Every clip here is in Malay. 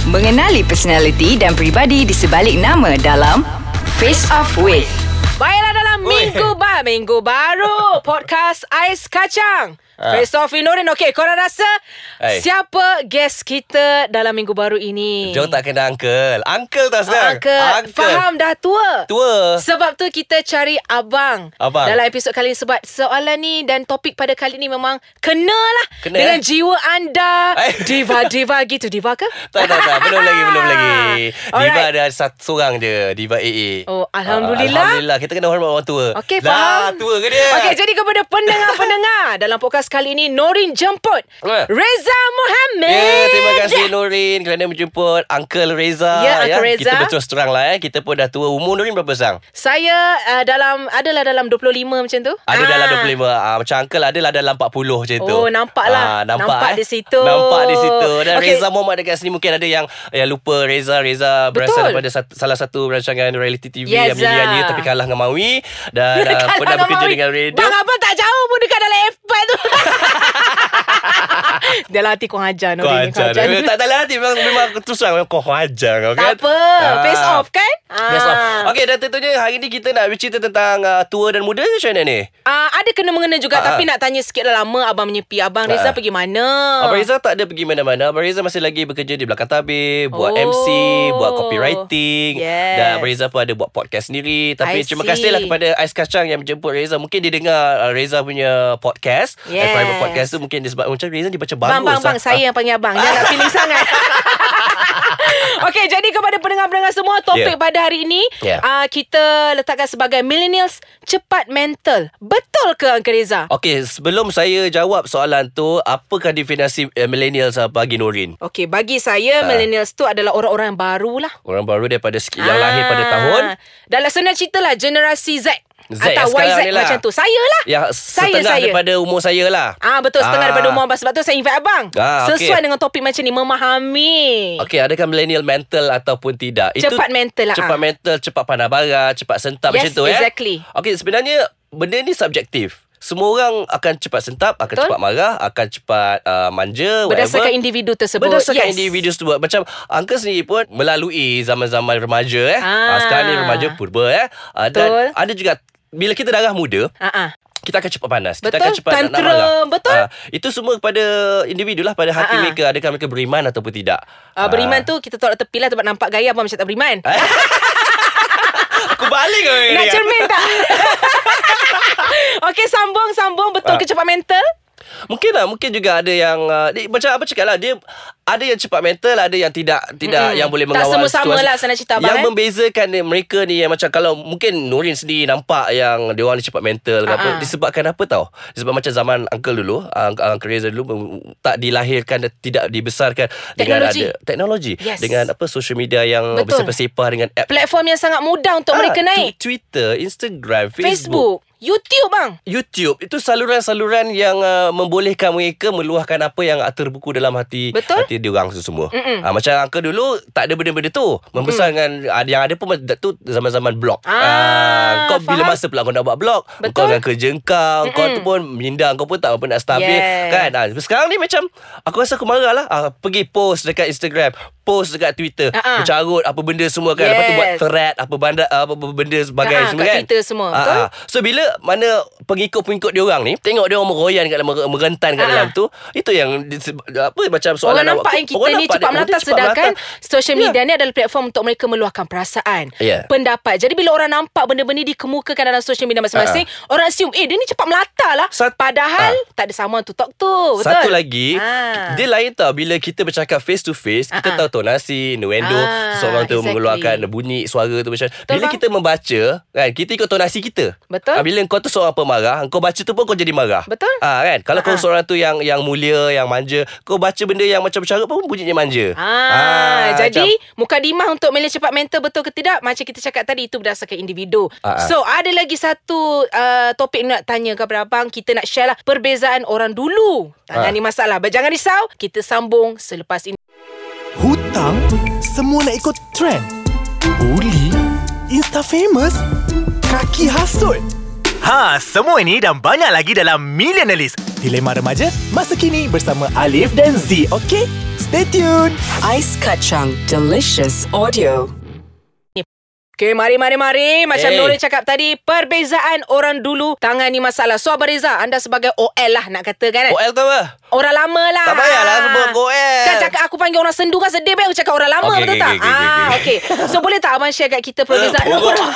Mengenali personaliti dan pribadi di sebalik nama dalam Face Off With. Baiklah, dalam minggu baru podcast Ais Kacang Face Off with Norin. Okay, korang rasa siapa guest kita dalam minggu baru ini? Jom tak kena Uncle tak sekarang? Uncle. Faham dah tua. Sebab tu kita cari abang dalam episod kali ini. Sebab soalan ni dan topik pada kali ni memang kena dengan jiwa anda. Diva gitu. Diva ke? Tak. Belum lagi. Diva ada seorang je, Diva AA. Oh, Alhamdulillah. Kita kena hormat orang tua. Okey, faham. Tua ke dia? Okey, jadi kepada pendengar dalam podcast kali ini, Norin jemput Reza Mohammed. Terima kasih Norin kerana menjemput Uncle Reza. Uncle Reza. Kita berterus terang lah kita pun dah tua. Umur Norin berapa sang? Saya dalam 25 macam tu. Ada dalam 25. Macam Uncle adalah dalam 40 macam tu. Oh, nampak lah. Nampak di situ. Dan Reza Mohammed dekat sini mungkin ada yang lupa Reza berasal daripada salah satu rancangan reality TV yang menyanyi tapi kalah dengan Mawi dan pernah bekerja dengan radio. Bang abang tak jauh pun dekat dalam F4 tu. Dia lah hati kau ajar Norin. Tak lah hati. Memang terus terang kau ajar kau kan. Tak apa. Face off kan. Face off. Okay, dan tentunya hari ni kita nak bercerita tentang tua dan muda macam mana ni? Ada kena-mengena juga. Tapi nak tanya sikit dah lama abang menyepi. Abang Reza pergi mana? Abang Reza tak ada pergi mana-mana. Abang Reza masih lagi bekerja di belakang tabir, buat MC, buat copywriting. Dan Abang Reza pun ada buat podcast sendiri. Tapi terima kasihlah kepada Ais Kacang yang menjemput Reza. Mungkin dia dengar Reza punya podcast, private podcast tu. Mungkin dia sebab macam Reza dia baca bagus. Bang, saya yang panggil abang. Jangan nak feeling sangat. Okey, jadi kepada pendengar-pendengar semua, topik pada hari ini kita letakkan sebagai millennials cepat mental. Betul ke Uncle Reza? Okey, sebelum saya jawab soalan tu, apakah definisi millennials bagi Norin? Okey, bagi saya millennials tu adalah orang-orang yang baru lah. Orang baru daripada yang lahir pada tahun. Dalam senang cerita lah, generasi Z atau YZ macam tu. Saya lah. Ya, setengah daripada umur saya lah. Betul, setengah daripada umur abang. Sebab tu saya invite abang. Sesuai dengan topik macam ni, memahami. Okey, adakah millennial mental ataupun tidak? Cepat mental lah. Cepat mental, cepat pandang barat, cepat sentap macam tu exactly. Okey, sebenarnya benda ni subjektif. Semua orang akan cepat sentap, akan cepat marah, akan cepat manja, berdasarkan individu tersebut. Berdasarkan individu tersebut. Macam Uncle sendiri pun melalui zaman-zaman remaja. Sekarang ni remaja purba. Dan ada juga bila kita darah muda, kita akan cepat panas. Kita akan cepat nak marah. Betul. Itu semua pada individu lah, pada hati mereka. Adakah mereka beriman ataupun tidak. Beriman tu kita tolak tepi lah. Sebab nampak gaya abang macam tak beriman. Aku balik kau ni. Nak cermin tak? Okey, sambung. Betul ke cepat mental? Mungkin juga ada yang macam apa cakap lah, dia ada yang cepat mental, ada yang tidak yang boleh mengawal situasi. Tak semua-sama lah senang cerita abang. Yang membezakan mereka ni yang macam, kalau mungkin Norin sendiri nampak yang dia orang ni cepat mental apa, disebabkan apa tahu? Disebab macam zaman Uncle dulu, Uncle Reza dulu tak dilahirkan dan tidak dibesarkan dengan ada teknologi. Dengan social media yang bersepah-sepah dengan app. Platform yang sangat mudah untuk mereka naik. Twitter, Instagram, Facebook. YouTube bang. YouTube itu saluran-saluran yang membolehkan mereka meluahkan apa yang terbuku dalam hati diorang tu semua. Macam Uncle dulu tak ada benda-benda tu. Membesar dengan yang ada pun tu zaman-zaman blog. Kau bila masa pula kau nak buat blog? Kau dengan kerja kau tu pun minda kau pun tak apa nak stabil kan. Sekarang ni macam aku rasa aku marah lah. Pergi post dekat Instagram, post dekat Twitter, bercarut apa benda semua kan. Lepas tu buat thread apa benda sebagai semua kan. Twitter semua. So bila mana pengikut-pengikut diorang ni tengok diorang meroyan kat dalam, merentan kat dalam tu, itu yang macam soalan orang nampak yang kita ni cepat melata. Sedangkan social media ni adalah platform untuk mereka meluahkan perasaan, pendapat. Jadi bila orang nampak benda-benda dikemukakan dalam social media masing-masing, orang assume dia ni cepat melata lah. Padahal tak ada sama tu talk tu. Betul? Satu lagi, dia lain tau bila kita bercakap face to face. Kita tahu tonasi, nuendo, seseorang tu mengeluarkan bunyi suara tu macam. Bila kita membaca kan, kita ikut tonasi kita. Betul. Bila kau tu seorang pemarah, kau baca tu pun kau jadi marah. Betul. Kan? Kalau kau seorang tu yang mulia, yang manja, kau baca benda yang macam bercarut pun bunyinya manja. Jadi mukadimah untuk milih cepat mental, betul ke tidak? Macam kita cakap tadi, itu berdasarkan individu. So ada lagi satu topik nak tanya kepada abang. Kita nak share lah perbezaan orang dulu. Ni masalah. Jangan risau, kita sambung selepas ini. Hutang semua nak ikut trend. Bully Insta famous, kaki hasut. Semua ini dan banyak lagi dalam Millionaires. Dilema Remaja masa kini bersama Alif dan Z, okey? Stay tune. Ais kacang, delicious audio. Okay, mari. Macam Norin cakap tadi, perbezaan orang dulu tangani masalah. So, Abang Reza, anda sebagai OL lah nak kata kan? OL tu apa? Orang lama lah. Tak payahlah sebut OL. Kan cakap aku panggil orang sendu kan sedih baik aku cakap orang lama, betul tak? Okay. So, boleh tak Abang share kat kita perbezaan orang?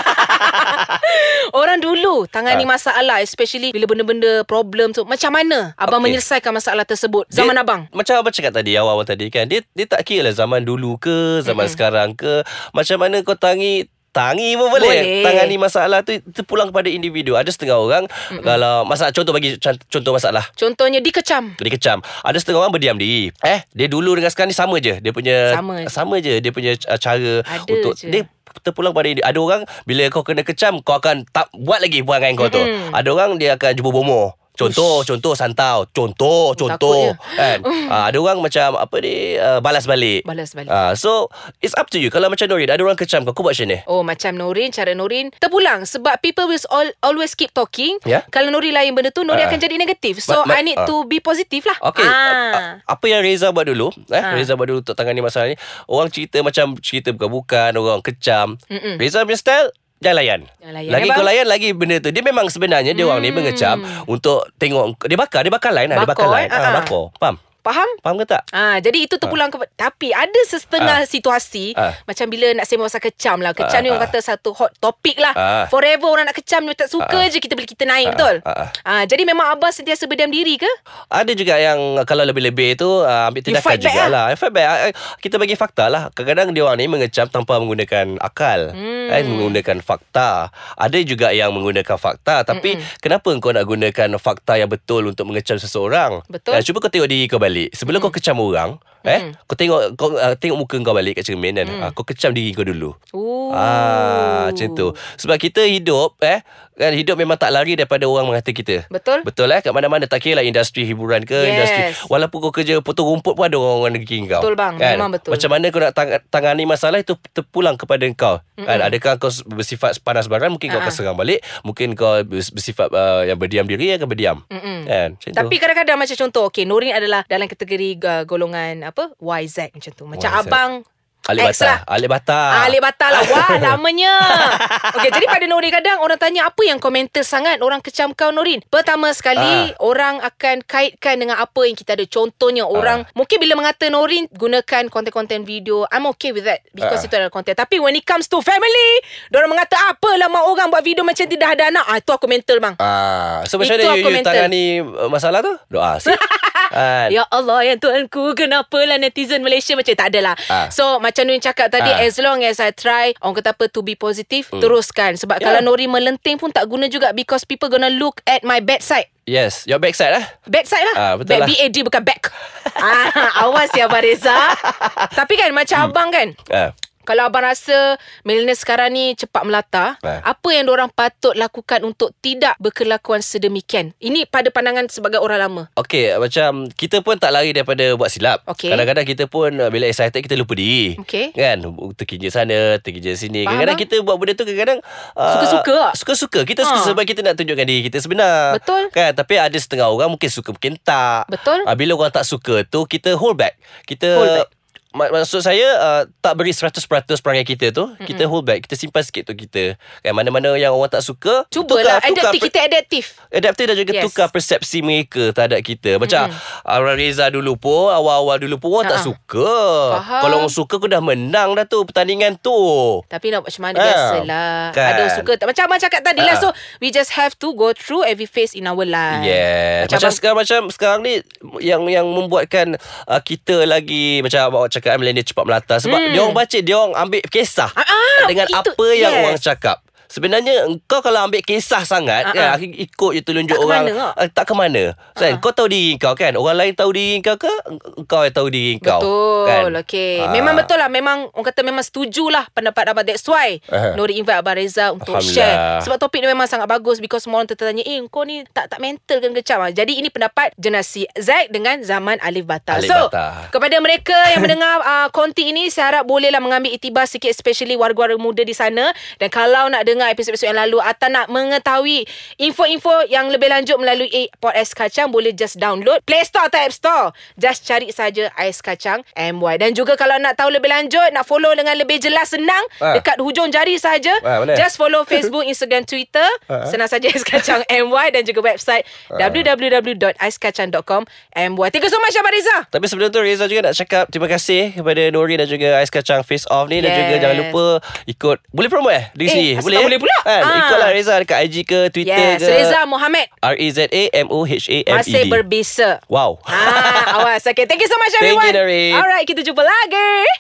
Orang dulu tangani masalah, especially bila benda-benda problem tu, macam mana abang menyelesaikan masalah tersebut zaman abang? Macam abang cakap tadi, awal-awal tadi kan, dia tak kira lah zaman dulu ke, zaman sekarang ke, macam mana kau tangi pun boleh. Tangani masalah tu terpulang kepada individu. Ada setengah orang kalau masalah, contoh masalah. Contohnya dikecam. Ada setengah orang berdiam diri. Dia dulu dengan sekarang ni sama je. Dia punya sama je dia punya cara ada untuk je. dia terpulang pada individu. Ada orang bila kau kena kecam, kau akan tak buat lagi perangai kau tu. Ada orang dia akan jumpa bomoh. Contoh santau. Contoh kan. Ada orang macam balas balik. So it's up to you. Kalau macam Norin, ada orang kecam kau buat macam ni. Macam Norin, cara Norin terpulang sebab people will always keep talking. Kalau Norin lain benda tu, Norin akan jadi negatif. So I need to be positive lah. Okay. Apa yang Reza buat dulu, Reza buat dulu untuk tangani masalah ni. Orang cerita macam cerita bukan-bukan, orang kecam. Reza punya style, jangan layan. Lagi kau layan lagi benda tu. Dia memang sebenarnya dia orang ni mengecam untuk tengok dia bakar lain. Dia bakar lain. Bakar. Faham ke tak? Jadi itu terpulang tapi ada setengah situasi macam bila nak sembang pasal kecam lah. Kecam ni orang kata satu hot topic lah. Forever orang nak kecam, dia tak suka je kita bila kita naik, betul? Jadi memang abang sentiasa berdiam diri ke? Ada juga yang kalau lebih-lebih tu ambil tindakan jugalah. Fight back. Kita bagi fakta lah. Kadang-kadang dia orang ni mengecam tanpa menggunakan akal. Menggunakan fakta. Ada juga yang menggunakan fakta. Tapi kenapa kau nak gunakan fakta yang betul untuk mengecam seseorang? Betul. Cuba kau tengok diri kau balik. Sebelum kau kecam orang, kau tengok muka kau balik kat cermin kan. Kau kecam diri kau dulu. Macam tu. Sebab kita hidup kan, hidup memang tak lari daripada orang menghata kita. Betul. Kat mana-mana, tak kira lah industri hiburan ke, industri, walaupun kau kerja potong rumput pun ada orang negeri kau. Betul bang, kan? memang betul. Macam mana kau nak tangani masalah itu terpulang kepada kau. Kan? Adakah kau bersifat panas baran, mungkin kau akan serang balik. Mungkin kau bersifat yang berdiam diri, akan berdiam. Kan? Tapi kadang-kadang macam contoh, Norin adalah dalam kategori golongan YZ macam tu. Macam YZ. Abang Alik Batar lah. Wah, lamanya. Okay, jadi pada Norin kadang orang tanya apa yang komentar sangat orang kecam kau, Norin. Pertama sekali orang akan kaitkan dengan apa yang kita ada. Contohnya orang mungkin bila mengata Norin gunakan konten-konten video, I'm okay with that because itu adalah konten. Tapi when it comes to family, diorang mengata apalah mak orang buat video macam tidak ada anak. Itu aku mental bang. So macam mana you tangani masalah tu? Doa. Ya Allah, ya Tuhanku, kenapalah netizen Malaysia macam tak adalah. So macam Norin cakap tadi, as long as I try, orang kata apa, to be positive, teruskan. Sebab kalau Norin melenting pun tak guna juga, because people gonna look at my bad side. Yes, your backside lah. Backside lah. Betul lah. BAD bukan back. Awas ya Abang Reza. Tapi kan macam abang kan, kalau abang rasa millennial sekarang ni cepat melata, apa yang diorang patut lakukan untuk tidak berkelakuan sedemikian? Ini pada pandangan sebagai orang lama. Okey, macam kita pun tak lari daripada buat silap. Kadang-kadang kita pun bila excited kita lupa diri. Kan? Terkija sana, terkija sini. Kadang-kadang kita buat benda tu kadang-kadang suka-suka. Kita suka sebab kita nak tunjukkan diri kita sebenar. Betul. Kan? Tapi ada setengah orang mungkin suka, mungkin tak. Betul. Bila orang tak suka tu, kita hold back. Maksud saya tak beri 100% perangai kita tu. Kita hold back. Kita simpan sikit tu kita. Kan, mana-mana yang orang tak suka, cubalah kita adaptif dan juga tukar persepsi mereka terhadap kita. Macam Reza dulu pun, awal-awal dulu pun orang tak suka. Kalau orang suka, kau dah menang dah tu pertandingan tu. Tapi nak macam mana, biasalah kan. Ada orang suka tak, macam abang cakap tadi lah. So we just have to go through every phase in our life. Macam sekarang ni yang membuatkan kita lagi macam awak cakap millennial cepat melata sebab dia orang baca, dia orang ambil kisah dengan apa yang orang cakap. Sebenarnya engkau kalau ambil kisah sangat ikut je telunjuk orang, tak ke mana. Kau tahu diri kau kan, orang lain tahu diri kau ke engkau yang tahu diri kau? Betul kan? Memang betul lah. Memang orang kata memang setujulah pendapat abang. That's why Nori invite Abang Reza untuk share. Sebab topik ni memang sangat bagus, because semua orang tertanya, kau ni tak mental kan kecam. Jadi ini pendapat generasi Z dengan zaman Alif Batar. Kepada mereka yang mendengar konti ini, saya harap bolehlah mengambil iktibar sikit, especially warga-warga muda di sana. Dan kalau nak dengar dengar episod-episod yang lalu atau nak mengetahui info-info yang lebih lanjut melalui Pod Ais Kacang, boleh just download Play Store atau App Store. Just cari saja Ais Kacang MY. Dan juga kalau nak tahu lebih lanjut, nak follow dengan lebih jelas, senang, dekat hujung jari saja. Just follow Facebook, Instagram, Twitter. Senang saja Ais Kacang MY. Dan juga website www.aiskacang.com.my. Thank you so much Abang Reza. Tapi sebelum tu Reza juga nak cakap terima kasih kepada Nuri dan juga Ais Kacang Face Off ni. Dan juga jangan lupa ikut. Boleh promo di sini? Boleh pula. Ikutlah Reza dekat IG ke Twitter ke. Reza Mohammed, REZAMOHAMED. masih berbeza. Wow. Awas. Okay, thank you so much everyone. Thank you, Nuri. Alright, kita jumpa lagi.